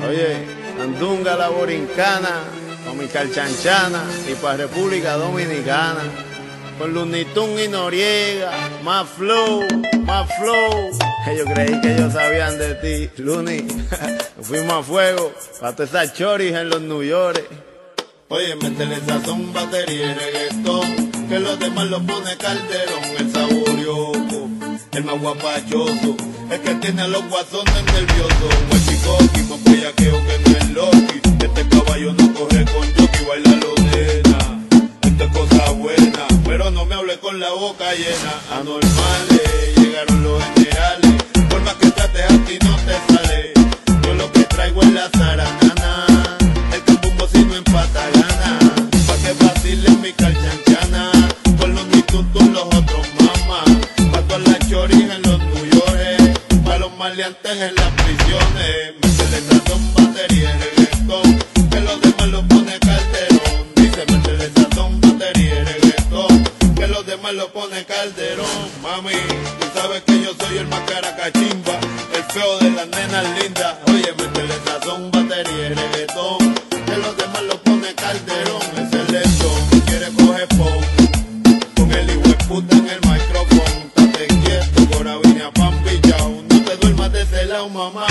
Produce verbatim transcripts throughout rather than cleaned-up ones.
Oye, Andunga la Borincana, Comical Chanchana y para República Dominicana. Con Lunitun y Noriega, más flow, más flow. Yo creí que ellos sabían de ti, Luni. Fuimos a fuego, para todas esas choris en los New York. Oye, métele sazón, batería y reggaetón, que los demás lo pone Calderón, el saborioso, el más guapachoso, el que tiene a los guasones nerviosos. Un chicoqui, más bellaqueo que no es Loki. Este caballo no corre con jockey, baila lo nena. Esto es cosa buena, pero no me hable con la boca llena. Anormales, llegaron los generales, por más que trates a ti no te sale. Yo lo que traigo es la zaranana, el campumbo si no empata gana. Pa' que vacilen mi calchanchana, con los nitutos los otros mamás. Pa' todas las choris en los New York, pa' los maleantes en las prisiones. Métele sazón, batería y reggaetón, que los demás lo pone Calderón. Dice métele sazón, batería y reggaetón, que los demás lo pone Calderón. Mami, tú sabes que yo soy el más caracachimba, el feo de las nenas lindas. Oye, métele sazón, batería y reggaetón, que los demás lo pone Calderón. Es el lechón, quiere coger pon, con el hijo de puta en el micrófono. Estate quieto, corabina, pan pichao, no te duermas de ese lado, mamá.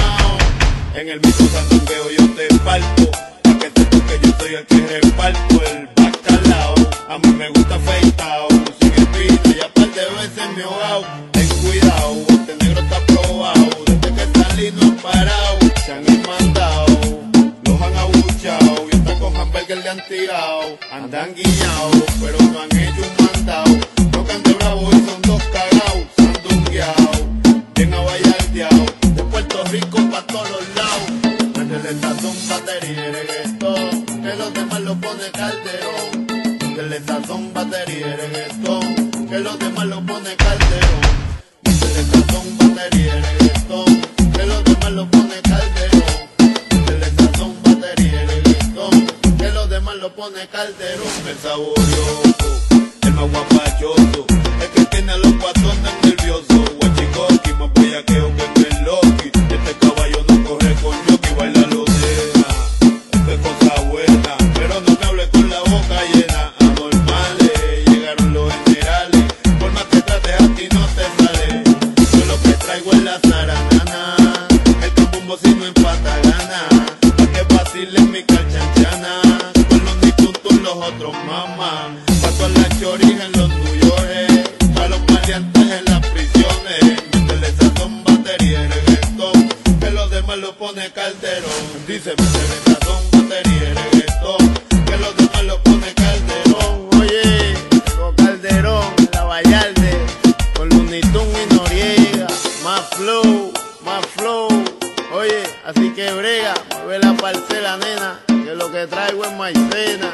En el mismo sandungueo yo te parto, pa' que sepas que yo soy el que reparto el bacalao. A mí me gusta afeitao, sin espina y aparte de veces me ahogao. Ten cuidado, este negro está probado, desde que salí no han parado. Se han mandado, los han abuchado y hasta con hamburger le han tirado. Andan guiñados, pero no han hecho un mandado. Tocan de bravo y son dos cagados, sandungueados, bien abayaldeados, de Puerto Rico pa' todos los lados. Métele sazón, batería y reggaetón, que los demás lo pone Calderón. Métele sazón, batería y reggaetón, que los demás lo pone Calderón. Métele sazón, batería y reggaetón, que los demás lo pone Calderón. Métele sazón, batería y reggaetón, que los demás lo pone Calderón. El saborioso, el más guapachoso, el que tiene a los guatones nerviosos. Guachicoqui, más bellaqueo que no es Loki. Este caballo no corre con jockey, baila lo deja. Esto es cosa buena, pero no me hable con la boca llena. Anormales, llegaron los generales, por más que trates a ti no te sale. Yo lo que traigo es la zaranana, el campumbo si no empata gana. Pa' que vacilen mi calchanchana, con los nitutos los otros mamás. Pa' todas las choris en los New York, pa' los maleantes en las prisiones. Métele sazón, batería y reggaetón, que los demás lo pone Calderón. Dice métele sazón, batería y reggaetón, que los demás lo pone Calderón. Oye, tengo Calderón en la Vallarde, con Lunitun y Noriega, más flow, más flow. Oye, así que brega, mueve la parcela, nena, que lo que traigo es maicena.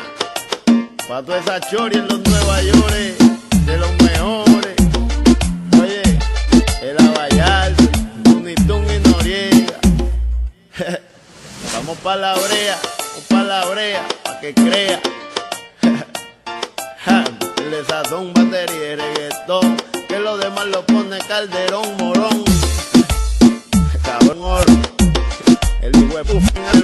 Pa' toda esa chori en los Nueva York, de los mejores. Oye, el Abayarde, Lunitun y Noriega. Vamos pa' la brea, vamos pa' la brea, pa' que crea. Le sazón, batería y reggaetón, que los demás lo pone Calderón, morón. Cabrón, el hijo de puta.